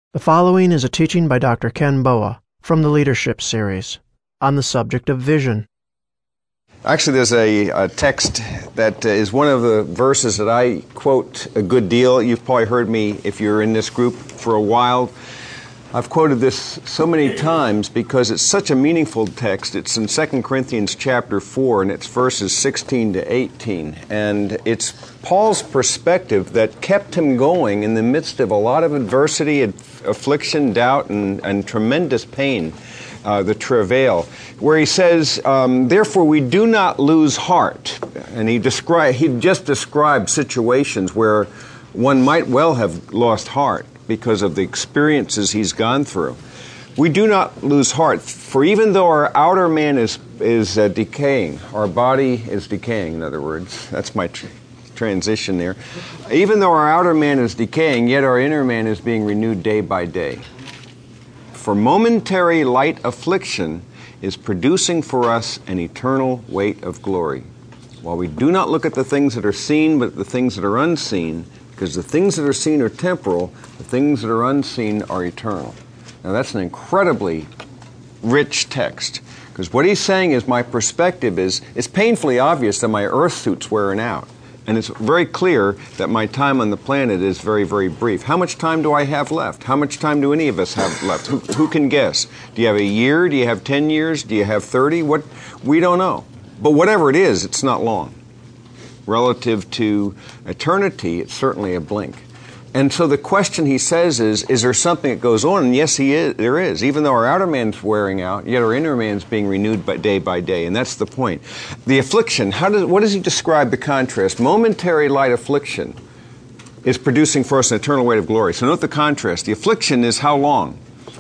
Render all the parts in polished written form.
The following is a teaching by Dr. Ken Boa from the Leadership Series on the subject of vision. Actually, there's a text that is one of the verses that I quote a good deal. You've probably heard me, if you're in this group for a while. I've quoted this so many times because it's such a meaningful text. It's in 2 Corinthians chapter 4, and it's verses 16 to 18. And it's Paul's perspective that kept him going in the midst of a lot of adversity, affliction, doubt, and tremendous pain, the travail, where he says, therefore we do not lose heart. And he just described situations where one might well have lost heart because of the experiences he's gone through. We do not lose heart, for even though our outer man is decaying, our body is decaying, in other words. That's my transition there. Even though our outer man is decaying, yet our inner man is being renewed day by day. For momentary light affliction is producing for us an eternal weight of glory. While we do not look at the things that are seen, but the things that are unseen, because the things that are seen are temporal, the things that are unseen are eternal. Now that's an incredibly rich text, because what he's saying is my perspective is, it's painfully obvious that my earth suit's wearing out. And it's very clear that my time on the planet is very, very brief. How much time do I have left? How much time do any of us have left? Who can guess? Do you have a year? Do you have 10 years? Do you have 30? We don't know. But whatever it is, it's not long. Relative to eternity, it's certainly a blink. And so the question he says is there something that goes on? And yes, there is. Even though our outer man's wearing out, yet our inner man's being renewed by day. And that's the point. The affliction, what does he describe the contrast? Momentary light affliction is producing for us an eternal weight of glory. So note the contrast. The affliction is how long?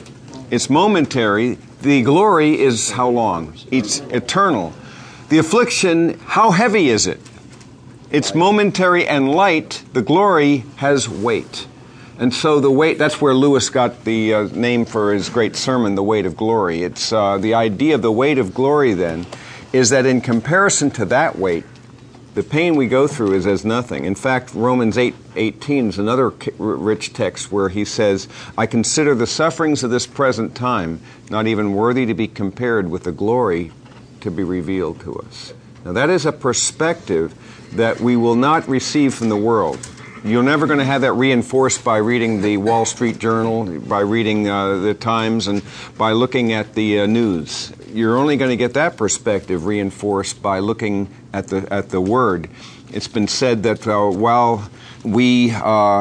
It's momentary. The glory is how long? It's eternal. The affliction, how heavy is it? It's momentary and light. The glory has weight. And so the weight, that's where Lewis got the name for his great sermon, The Weight of Glory. It's the idea of the weight of glory then is that in comparison to that weight, the pain we go through is as nothing. In fact, Romans 8:18 is another rich text where he says, I consider the sufferings of this present time not even worthy to be compared with the glory to be revealed to us. Now that is a perspective that we will not receive from the world. You're never going to have that reinforced by reading the Wall Street Journal, by reading the Times, and by looking at the news. You're only going to get that perspective reinforced by looking at the Word. It's been said that while we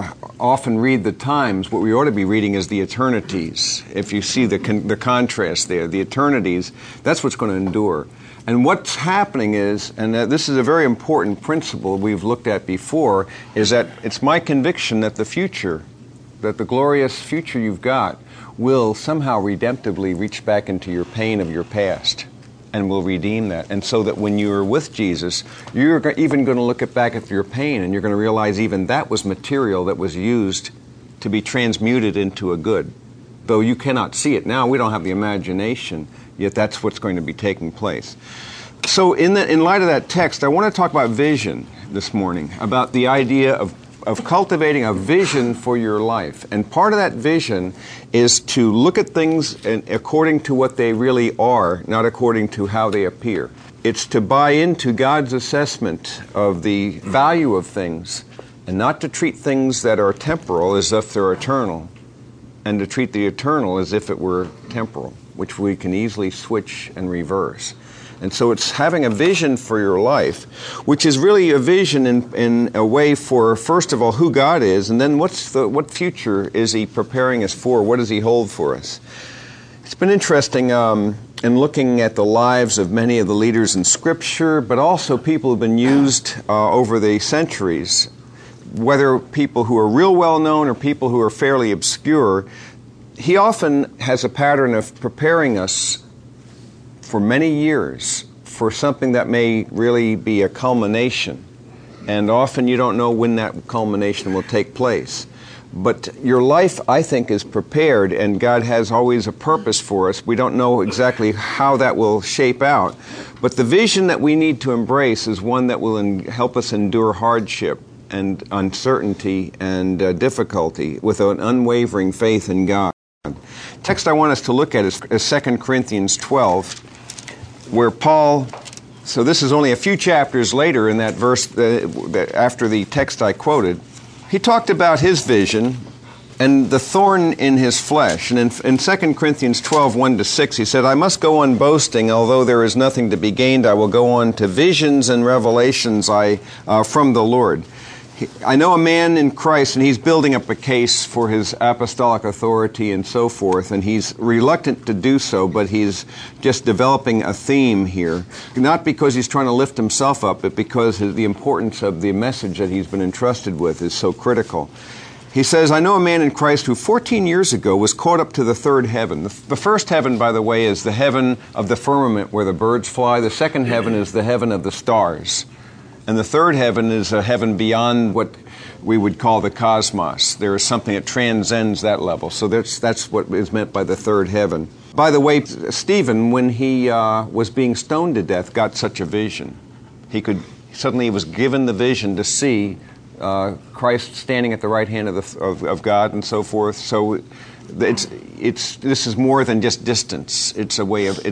often read the Times, what we ought to be reading is the eternities. If you see the contrast there, the eternities, that's what's going to endure. And what's happening is, and this is a very important principle we've looked at before, is that it's my conviction that the future, that the glorious future you've got, will somehow redemptively reach back into your pain of your past and will redeem that. And so that when you're with Jesus, you're even going to look back at your pain and you're going to realize even that was material that was used to be transmuted into a good. Though you cannot see it now, we don't have the imagination, yet that's what's going to be taking place. So in light of that text, I want to talk about vision this morning, about the idea of cultivating a vision for your life. And part of that vision is to look at things according to what they really are, not according to how they appear. It's to buy into God's assessment of the value of things and not to treat things that are temporal as if they're eternal, and to treat the eternal as if it were temporal, which we can easily switch and reverse. And so it's having a vision for your life, which is really a vision in a way for, first of all, who God is, and then what future is He preparing us for? What does He hold for us? It's been interesting in looking at the lives of many of the leaders in Scripture, but also people who have been used over the centuries, whether people who are real well-known or people who are fairly obscure. He often has a pattern of preparing us for many years for something that may really be a culmination. And often you don't know when that culmination will take place. But your life, I think, is prepared, and God has always a purpose for us. We don't know exactly how that will shape out. But the vision that we need to embrace is one that will help us endure hardship, and uncertainty and difficulty with an unwavering faith in God. Text I want us to look at is 2 Corinthians 12, where Paul, so this is only a few chapters later in that verse after the text I quoted, he talked about his vision and the thorn in his flesh. And in 2 Corinthians 12, 1-6, he said, I must go on boasting, although there is nothing to be gained. I will go on to visions and revelations from the Lord. I know a man in Christ, and he's building up a case for his apostolic authority and so forth, and he's reluctant to do so, but he's just developing a theme here. Not because he's trying to lift himself up, but because the importance of the message that he's been entrusted with is so critical. He says, I know a man in Christ who 14 years ago was caught up to the third heaven. The first heaven, by the way, is the heaven of the firmament where the birds fly. The second heaven is the heaven of the stars. And the third heaven is a heaven beyond what we would call the cosmos. There is something that transcends that level. So that's what is meant by the third heaven. By the way, Stephen, when he was being stoned to death, got such a vision. Suddenly he was given the vision to see Christ standing at the right hand of God and so forth. So this is more than just distance. It's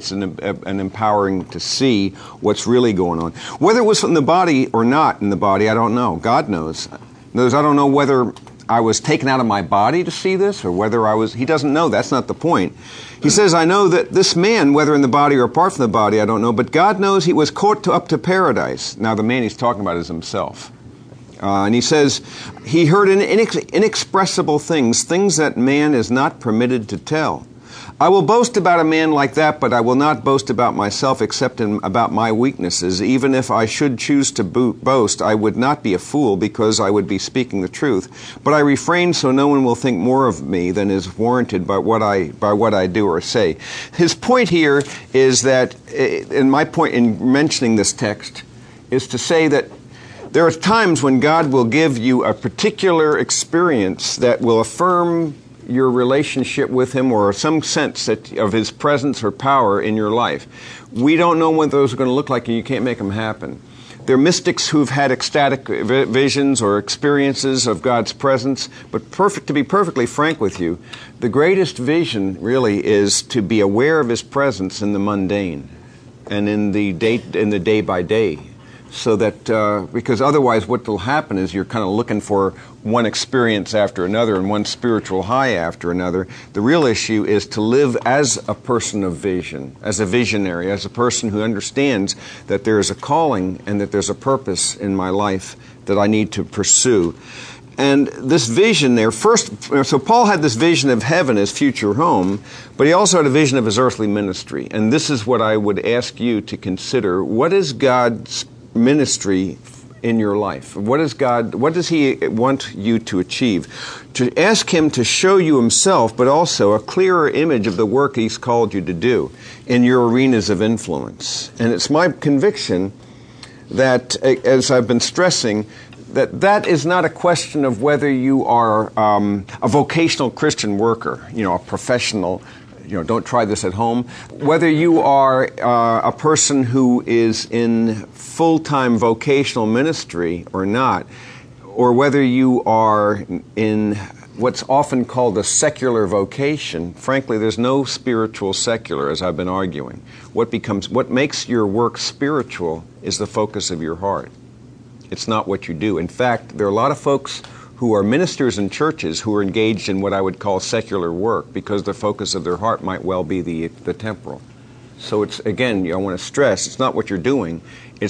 an empowering to see what's really going on. Whether it was in the body or not in the body, I don't know. God knows. In other words, I don't know whether I was taken out of my body to see this or whether he doesn't know. That's not the point. He says, I know that this man, whether in the body or apart from the body, I don't know, but God knows he was caught up to paradise. Now the man he's talking about is himself. And he says, he heard inexpressible things that man is not permitted to tell. I will boast about a man like that, but I will not boast about myself except about my weaknesses. Even if I should choose to boast, I would not be a fool because I would be speaking the truth. But I refrain so no one will think more of me than is warranted by what I do or say. His point here is that, and my point in mentioning this text is to say that there are times when God will give you a particular experience that will affirm your relationship with Him or some sense of His presence or power in your life. We don't know what those are going to look like, and you can't make them happen. There are mystics who've had ecstatic visions or experiences of God's presence, but to be perfectly frank with you, the greatest vision really is to be aware of His presence in the mundane and in the day by day. So that, because otherwise what will happen is you're kind of looking for one experience after another and one spiritual high after another. The real issue is to live as a person of vision, as a visionary, as a person who understands that there is a calling and that there's a purpose in my life that I need to pursue. And this vision there, so Paul had this vision of heaven as future home, but he also had a vision of his earthly ministry. And this is what I would ask you to consider. What is God's ministry in your life? What does He want you to achieve? To ask Him to show you Himself, but also a clearer image of the work He's called you to do in your arenas of influence. And it's my conviction that, as I've been stressing, that is not a question of whether you are a vocational Christian worker, a professional. Don't try this at home. Whether you are a person who is in full-time vocational ministry or not, or whether you are in what's often called a secular vocation, frankly, there's no spiritual secular, as I've been arguing. What makes your work spiritual is the focus of your heart. It's not what you do. In fact, there are a lot of folks who are ministers in churches who are engaged in what I would call secular work because the focus of their heart might well be the temporal. So it's, again, I want to stress, it's not what you're doing, it's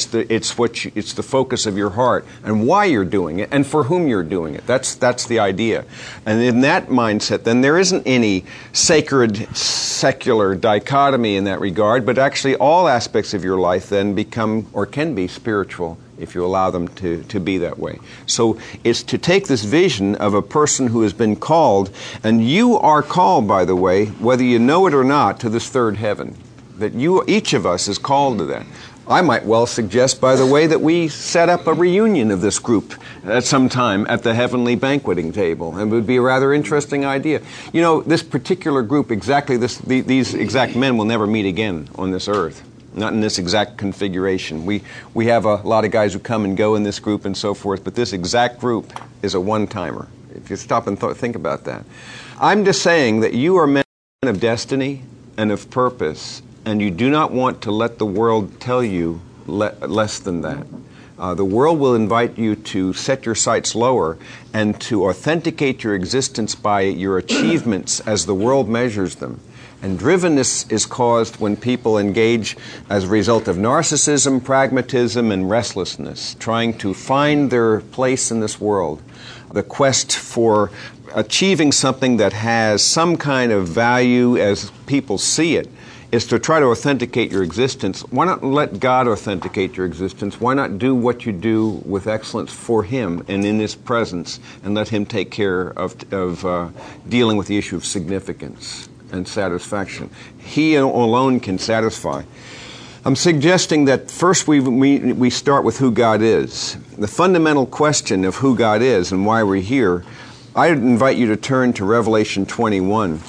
the focus of your heart and why you're doing it and for whom you're doing it. That's the idea. And in that mindset, then there isn't any sacred secular dichotomy in that regard, but actually all aspects of your life then become or can be spiritual if you allow them to be that way. So it's to take this vision of a person who has been called, and you are called, by the way, whether you know it or not, to this third heaven. That each of us is called to that. I might well suggest, by the way, that we set up a reunion of this group at some time at the heavenly banqueting table. It would be a rather interesting idea. This particular group, these exact men will never meet again on this earth. not in this exact configuration. We have a lot of guys who come and go in this group and so forth, but this exact group is a one-timer. If you stop and think about that. I'm just saying that you are men of destiny and of purpose, and you do not want to let the world tell you less than that. The world will invite you to set your sights lower and to authenticate your existence by your achievements as the world measures them. And drivenness is caused when people engage as a result of narcissism, pragmatism, and restlessness, trying to find their place in this world. The quest for achieving something that has some kind of value as people see it is to try to authenticate your existence. Why not let God authenticate your existence? Why not do what you do with excellence for Him and in His presence, and let Him take care of dealing with the issue of significance and satisfaction? He alone can satisfy. I'm suggesting that first we start with who God is. The fundamental question of who God is and why we're here, I invite you to turn to Revelation 21.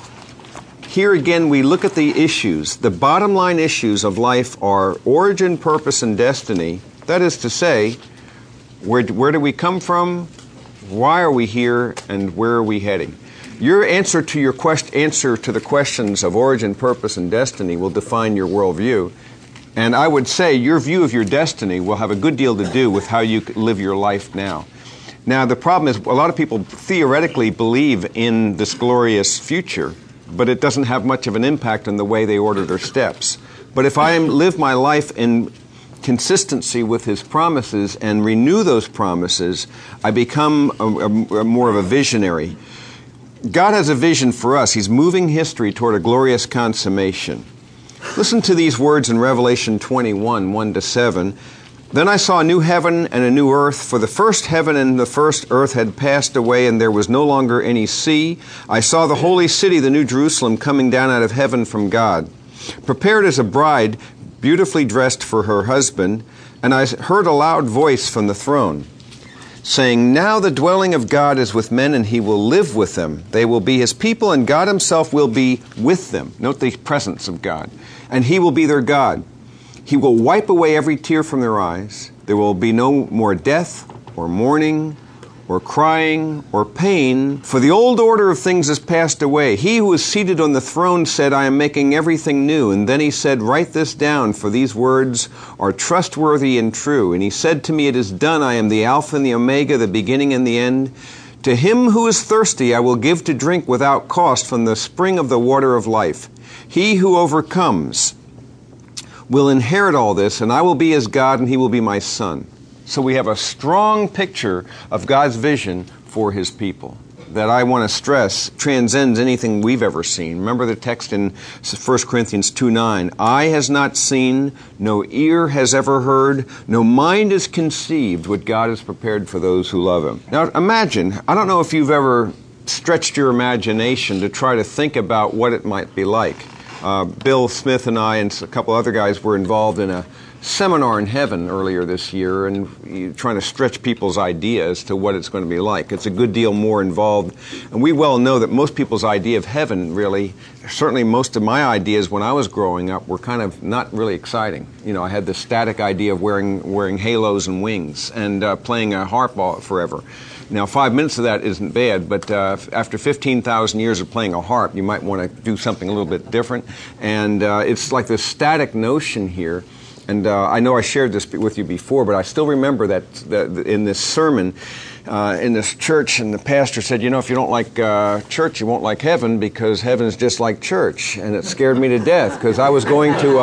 Here again we look at the issues. The bottom line issues of life are origin, purpose, and destiny. That is to say, where do we come from, why are we here, and where are we heading? Your answer to the questions of origin, purpose, and destiny will define your worldview. And I would say your view of your destiny will have a good deal to do with how you live your life now. Now, the problem is a lot of people theoretically believe in this glorious future, but it doesn't have much of an impact on the way they order their steps. But if I live my life in consistency with His promises and renew those promises, I become more of a visionary. God has a vision for us. He's moving history toward a glorious consummation. Listen to these words in Revelation 21, 1-7. Then I saw a new heaven and a new earth, for the first heaven and the first earth had passed away, and there was no longer any sea. I saw the holy city, the New Jerusalem, coming down out of heaven from God, prepared as a bride, beautifully dressed for her husband. And I heard a loud voice from the throne, saying, Now the dwelling of God is with men, and He will live with them. They will be His people, and God Himself will be with them. Note the presence of God. And He will be their God. He will wipe away every tear from their eyes. There will be no more death, or mourning, or crying, or pain, for the old order of things has passed away. He who is seated on the throne said, I am making everything new. And then He said, Write this down, for these words are trustworthy and true. And He said to me, It is done. I am the Alpha and the Omega, the beginning and the end. To him who is thirsty I will give to drink without cost from the spring of the water of life. He who overcomes will inherit all this, and I will be his God, and he will be my son. So we have a strong picture of God's vision for His people that I want to stress transcends anything we've ever seen. Remember the text in 1 Corinthians 2:9. Eye has not seen, no ear has ever heard, no mind has conceived what God has prepared for those who love Him. Now imagine, I don't know if you've ever stretched your imagination to try to think about what it might be like. Bill Smith and I and a couple other guys were involved in a seminar in heaven earlier this year, and trying to stretch people's ideas to what it's going to be like. It's a good deal more involved, and we well know that most people's idea of heaven really, certainly most of my ideas when I was growing up were kind of not really exciting. You know, I had this static idea of wearing halos and wings and playing a harp forever. Now, 5 minutes of that isn't bad, but after 15,000 years of playing a harp, you might want to do something a little bit different. And it's like this static notion here. And I know I shared this with you before, but I still remember that in this sermon, in this church, and the pastor said, you know, if you don't like church, you won't like heaven, because heaven is just like church. And it scared me to death, because I was going to,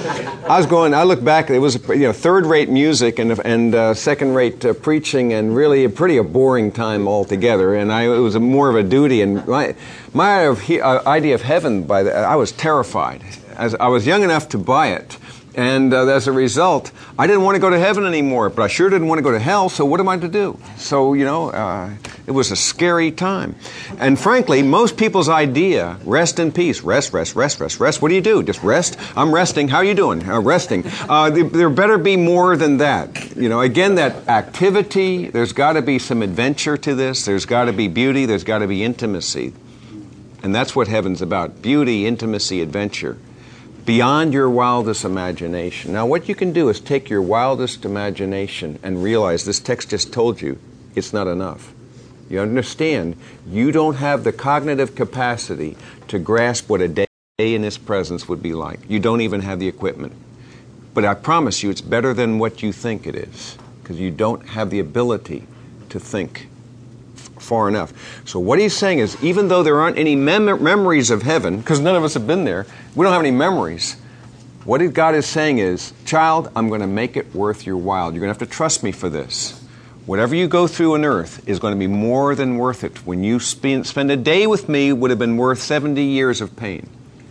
I look back, it was, third-rate music and second-rate preaching, and really a boring time altogether. And it was more of a duty. And my idea of heaven, I was terrified. As I was young enough to buy it. And as a result, I didn't want to go to heaven anymore, but I sure didn't want to go to hell, so what am I to do? So, it was a scary time. And frankly, most people's idea, rest in peace, rest. What do you do? Just rest? I'm resting. How are you doing? Resting. There better be more than that. Again, that activity, there's got to be some adventure to this. There's got to be beauty. There's got to be intimacy. And that's what heaven's about. Beauty, intimacy, adventure. beyond your wildest imagination. Now, what you can do is take your wildest imagination and realize this text just told you it's not enough. You understand, you don't have the cognitive capacity to grasp what a day in His presence would be like. You don't even have the equipment. But I promise you, it's better than what you think it is, because you don't have the ability to think far enough. So what he's saying is, even though there aren't any memories of heaven, because none of us have been there, we don't have any memories. What God is saying is, child, I'm going to make it worth your while. You're going to have to trust me for this. Whatever you go through on earth is going to be more than worth it. When you spend a day with me would have been worth 70 years of pain.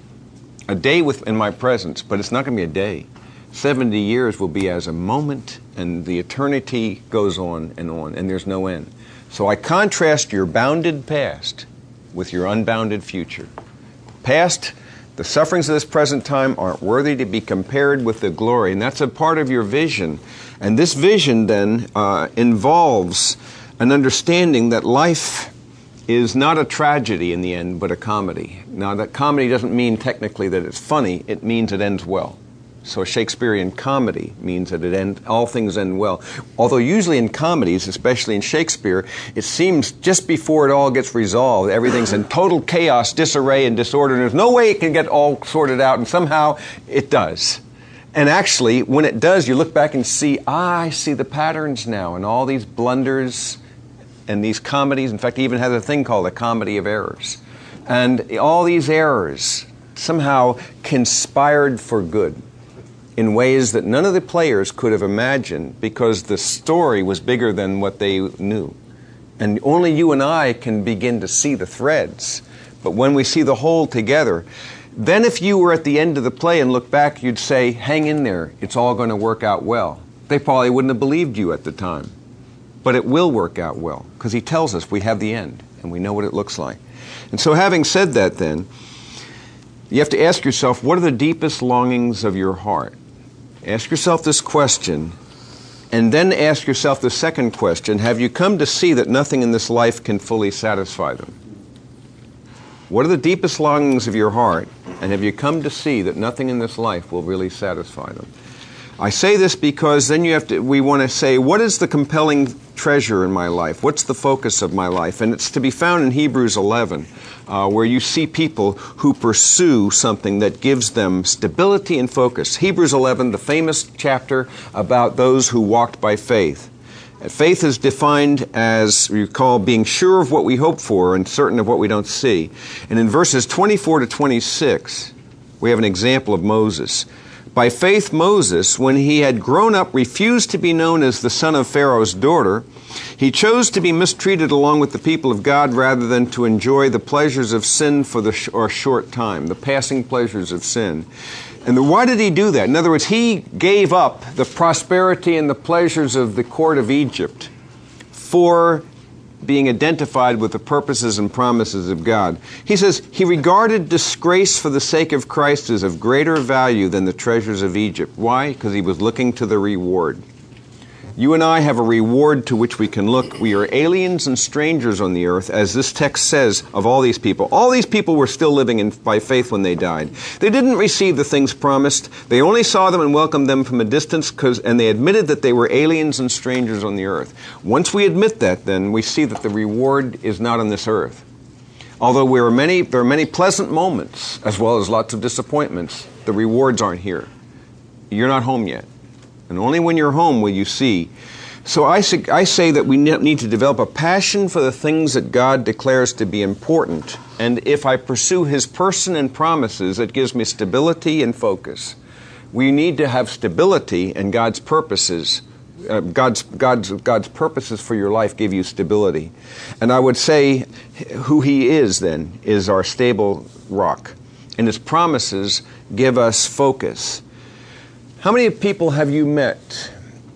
A day in my presence, but it's not going to be a day. 70 years will be as a moment, and the eternity goes on, and there's no end. So I contrast your bounded past with your unbounded future. Past, the sufferings of this present time aren't worthy to be compared with the glory, and that's a part of your vision. And this vision then involves an understanding that life is not a tragedy in the end, but a comedy. Now, that comedy doesn't mean technically that it's funny, it means it ends well. So Shakespearean comedy means that all things end well. Although usually in comedies, especially in Shakespeare, it seems just before it all gets resolved, everything's in total chaos, disarray, and disorder, and there's no way it can get all sorted out, and somehow it does. And actually, when it does, you look back and see, I see the patterns now, and all these blunders and these comedies. In fact, he even has a thing called a comedy of errors. And all these errors somehow conspired for good in ways that none of the players could have imagined, because the story was bigger than what they knew. And only you and I can begin to see the threads. But when we see the whole together, then if you were at the end of the play and look back, you'd say, hang in there, it's all going to work out well. They probably wouldn't have believed you at the time. But it will work out well, because he tells us we have the end, and we know what it looks like. And so having said that then, you have to ask yourself, what are the deepest longings of your heart? Ask yourself this question, and then ask yourself the second question, have you come to see that nothing in this life can fully satisfy them? What are the deepest longings of your heart, and have you come to see that nothing in this life will really satisfy them? I say this because then we want to say, what is the compelling treasure in my life? What's the focus of my life? And it's to be found in Hebrews 11, where you see people who pursue something that gives them stability and focus. Hebrews 11, the famous chapter about those who walked by faith. Faith is defined as, you call, being sure of what we hope for and certain of what we don't see. And in verses 24 to 26, we have an example of Moses. By faith, Moses, when he had grown up, refused to be known as the son of Pharaoh's daughter. He chose to be mistreated along with the people of God rather than to enjoy the pleasures of sin for a short time, the passing pleasures of sin. And why did he do that? In other words, he gave up the prosperity and the pleasures of the court of Egypt for being identified with the purposes and promises of God. He says, he regarded disgrace for the sake of Christ as of greater value than the treasures of Egypt. Why? Because he was looking to the reward. You and I have a reward to which we can look. We are aliens and strangers on the earth, as this text says of all these people. All these people were still living by faith when they died. They didn't receive the things promised. They only saw them and welcomed them from a distance, and they admitted that they were aliens and strangers on the earth. Once we admit that, then we see that the reward is not on this earth. Although there are many pleasant moments, as well as lots of disappointments, the rewards aren't here. You're not home yet. And only when you're home will you see. So I say that we need to develop a passion for the things that God declares to be important. And if I pursue His person and promises, it gives me stability and focus. We need to have stability, and God's purposes. God's purposes for your life give you stability. And I would say who He is then is our stable rock. And His promises give us focus. How many people have you met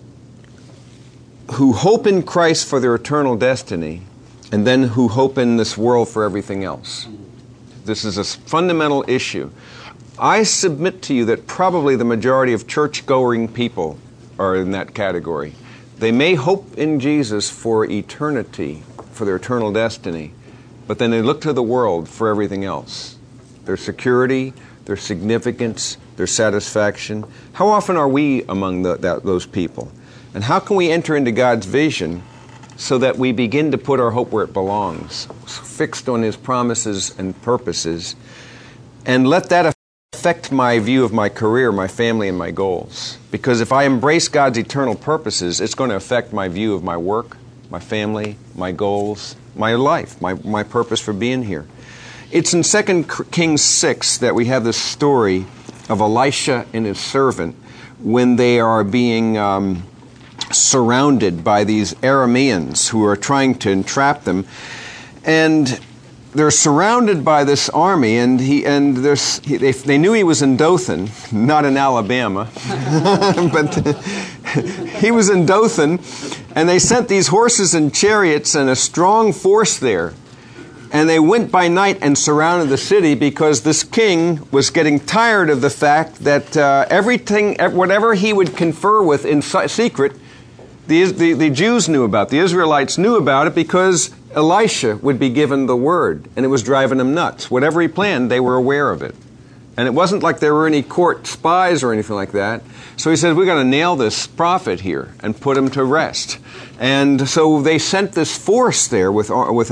who hope in Christ for their eternal destiny and then who hope in this world for everything else? This is a fundamental issue. I submit to you that probably the majority of church-going people are in that category. They may hope in Jesus for eternity, for their eternal destiny, but then they look to the world for everything else. Their security, their significance, their satisfaction. How often are we among those people? And how can we enter into God's vision so that we begin to put our hope where it belongs, fixed on His promises and purposes, and let that affect my view of my career, my family, and my goals? Because if I embrace God's eternal purposes, it's going to affect my view of my work, my family, my goals, my life, my purpose for being here. It's in 2 Kings 6 that we have this story of Elisha and his servant when they are being surrounded by these Arameans who are trying to entrap them. And they're surrounded by this army, and they knew he was in Dothan, not in Alabama, but he was in Dothan, and they sent these horses and chariots and a strong force there. And they went by night and surrounded the city because this king was getting tired of the fact that whatever he would confer with in secret, the Jews knew about, the Israelites knew about it because Elisha would be given the word, and it was driving them nuts. Whatever he planned, they were aware of it. And it wasn't like there were any court spies or anything like that. So he said, we're going to nail this prophet here and put him to rest. And so they sent this force there with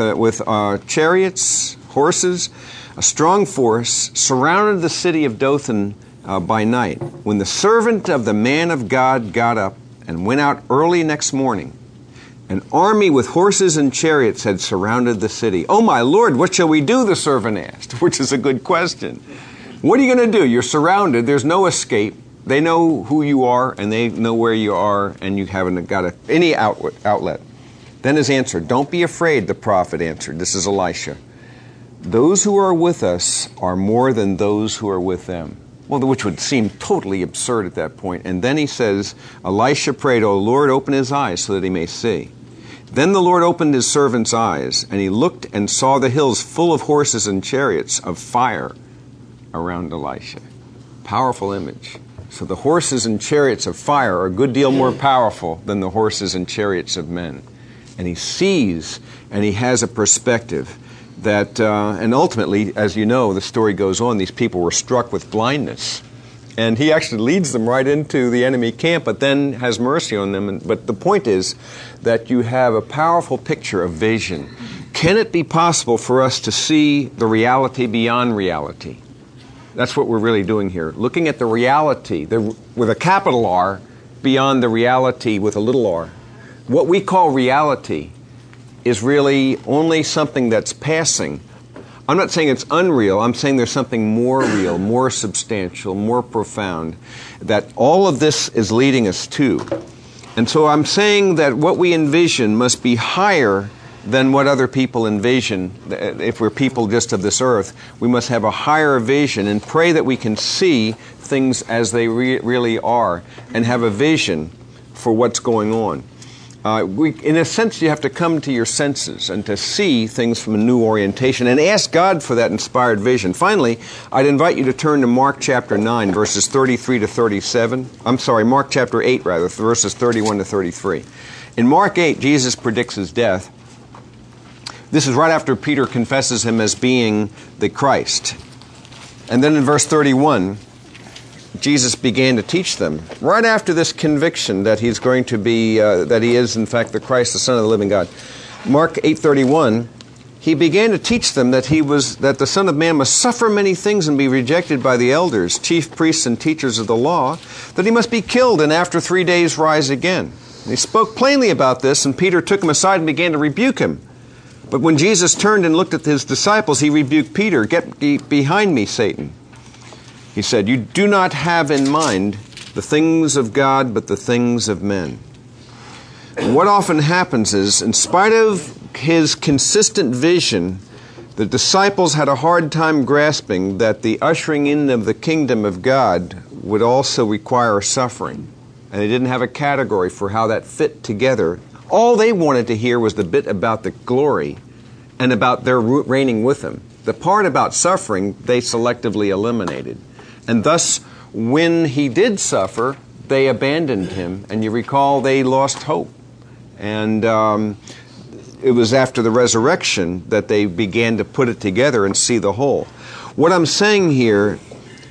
chariots, horses, a strong force, surrounded the city of Dothan by night. When the servant of the man of God got up and went out early next morning, an army with horses and chariots had surrounded the city. "Oh, my Lord, what shall we do?" the servant asked, which is a good question. What are you going to do? You're surrounded. There's no escape. They know who you are, and they know where you are, and you haven't got any outlet. Then his answer, "Don't be afraid," the prophet answered. This is Elisha. "Those who are with us are more than those who are with them." Well, which would seem totally absurd at that point. And then he says, Elisha prayed, "O Lord, open his eyes so that he may see." Then the Lord opened his servant's eyes, and he looked and saw the hills full of horses and chariots of fire around Elisha. Powerful image. So the horses and chariots of fire are a good deal more powerful than the horses and chariots of men. And he sees, and he has a perspective that, and ultimately, as you know, the story goes on, these people were struck with blindness. And he actually leads them right into the enemy camp, but then has mercy on them. But the point is that you have a powerful picture of vision. Can it be possible for us to see the reality beyond reality? That's what we're really doing here. Looking at the reality, with a capital R, beyond the reality with a little r. What we call reality is really only something that's passing. I'm not saying it's unreal. I'm saying there's something more real, more substantial, more profound, that all of this is leading us to. And so I'm saying that what we envision must be higher than what other people envision. If we're people just of this earth, we must have a higher vision and pray that we can see things as they really are and have a vision for what's going on. In a sense, you have to come to your senses and to see things from a new orientation and ask God for that inspired vision. Finally, I'd invite you to turn to Mark chapter 9, verses 33 to 37. Mark chapter 8, verses 31 to 33. In Mark 8, Jesus predicts his death. This is right after Peter confesses him as being the Christ. And then in verse 31, Jesus began to teach them, right after this conviction that he's going to be, that he is in fact the Christ, the Son of the living God. Mark 8:31, he began to teach them that that the Son of Man must suffer many things and be rejected by the elders, chief priests and teachers of the law, that he must be killed and after 3 days rise again. And he spoke plainly about this, and Peter took him aside and began to rebuke him. But when Jesus turned and looked at his disciples, he rebuked Peter. "Get behind me, Satan." He said, "You do not have in mind the things of God, but the things of men." And what often happens is, in spite of his consistent vision, the disciples had a hard time grasping that the ushering in of the kingdom of God would also require suffering. And they didn't have a category for how that fit together. All they wanted to hear was the bit about the glory and about their reigning with him. The part about suffering, they selectively eliminated. And thus, when he did suffer, they abandoned him. And you recall they lost hope. And it was after the resurrection that they began to put it together and see the whole. What I'm saying here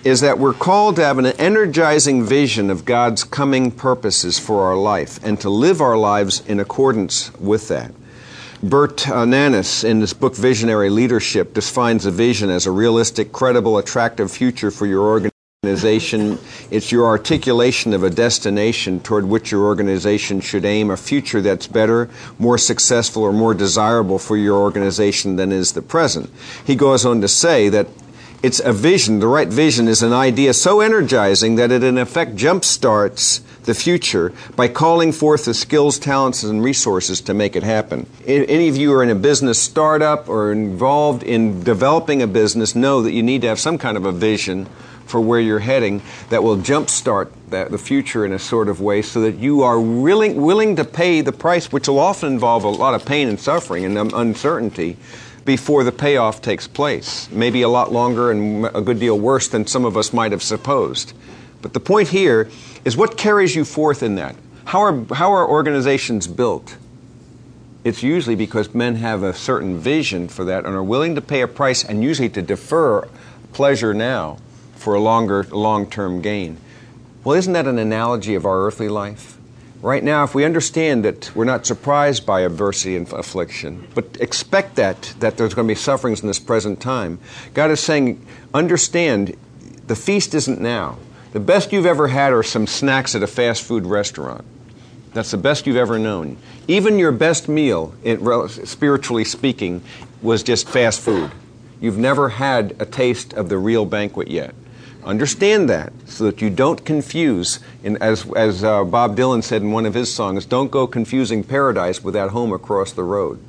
is that we're called to have an energizing vision of God's coming purposes for our life and to live our lives in accordance with that. Bert Nanas, in his book Visionary Leadership, defines a vision as a realistic, credible, attractive future for your organization. It's your articulation of a destination toward which your organization should aim, a future that's better, more successful, or more desirable for your organization than is the present. He goes on to say that it's a vision. The right vision is an idea so energizing that it in effect jumpstarts the future by calling forth the skills, talents, and resources to make it happen. Any of you are in a business startup or involved in developing a business know that you need to have some kind of a vision for where you're heading that will jumpstart the future in a sort of way so that you are willing to pay the price, which will often involve a lot of pain and suffering and uncertainty, before the payoff takes place. Maybe a lot longer and a good deal worse than some of us might have supposed. But the point here is what carries you forth in that. How are organizations built? It's usually because men have a certain vision for that and are willing to pay a price and usually to defer pleasure now for a long-term gain. Well, isn't that an analogy of our earthly life? Right now, if we understand that we're not surprised by adversity and affliction, but expect that there's going to be sufferings in this present time, God is saying, understand, the feast isn't now. The best you've ever had are some snacks at a fast food restaurant. That's the best you've ever known. Even your best meal, spiritually speaking, was just fast food. You've never had a taste of the real banquet yet. Understand that so that you don't confuse, and as Bob Dylan said in one of his songs, don't go confusing paradise with that home across the road.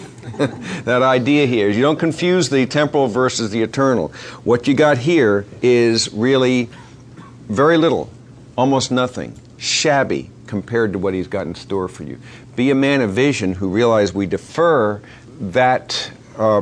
That idea here is you don't confuse the temporal versus the eternal. What you got here is really very little, almost nothing, shabby compared to what He's got in store for you. Be a man of vision who realize we defer that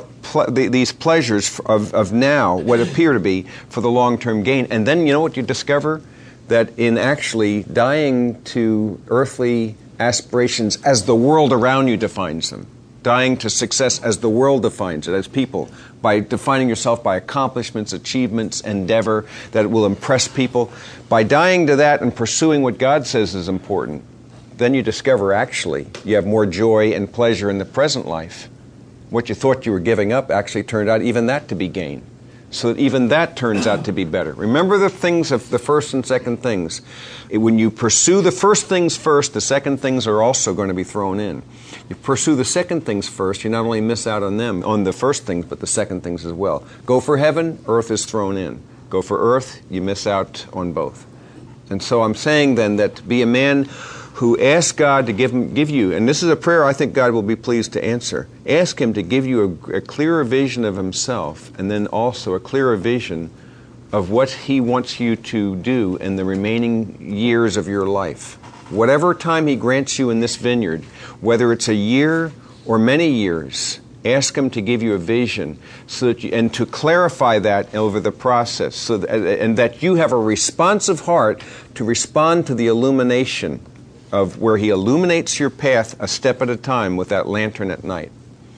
these pleasures of now, what appear to be, for the long-term gain. And then you know what you discover? That in actually dying to earthly aspirations as the world around you defines them, dying to success as the world defines it, as people, by defining yourself by accomplishments, achievements, endeavor that will impress people, by dying to that and pursuing what God says is important, then you discover actually you have more joy and pleasure in the present life. What you thought you were giving up actually turned out even that to be gain. So that even that turns out to be better. Remember the things of the first and second things. When you pursue the first things first, the second things are also going to be thrown in. You pursue the second things first, you not only miss out on them, on the first things, but the second things as well. Go for heaven, earth is thrown in. Go for earth, you miss out on both. And so I'm saying then that be a man who asks God to give you, and this is a prayer I think God will be pleased to answer, ask Him to give you a clearer vision of Himself, and then also a clearer vision of what He wants you to do in the remaining years of your life. Whatever time He grants you in this vineyard, whether it's a year or many years, ask Him to give you a vision so that and to clarify that over the process, so and that you have a responsive heart to respond to the illumination of where He illuminates your path a step at a time with that lantern at night.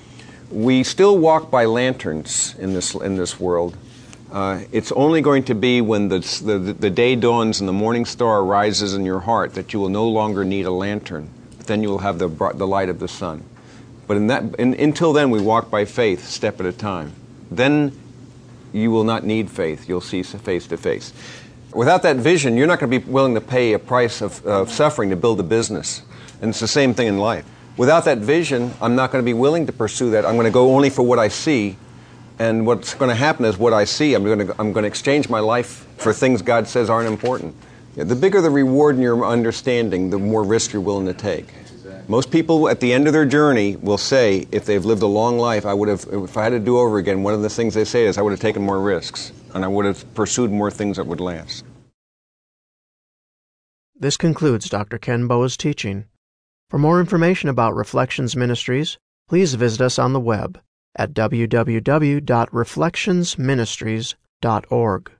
We still walk by lanterns in this world. It's only going to be when the day dawns and the morning star rises in your heart that you will no longer need a lantern. Then you will have the light of the sun. But until then, we walk by faith, step at a time. Then you will not need faith. You'll see face to face. Without that vision, you're not going to be willing to pay a price of suffering to build a business. And it's the same thing in life. Without that vision, I'm not going to be willing to pursue that. I'm going to go only for what I see. And what's going to happen is what I see, I'm going to exchange my life for things God says aren't important. The bigger the reward in your understanding, the more risk you're willing to take. Most people at the end of their journey will say, if they've lived a long life, if I had to do over again, one of the things they say is, I would have taken more risks, and I would have pursued more things that would last. This concludes Dr. Ken Boa's teaching. For more information about Reflections Ministries, please visit us on the web at www.reflectionsministries.org.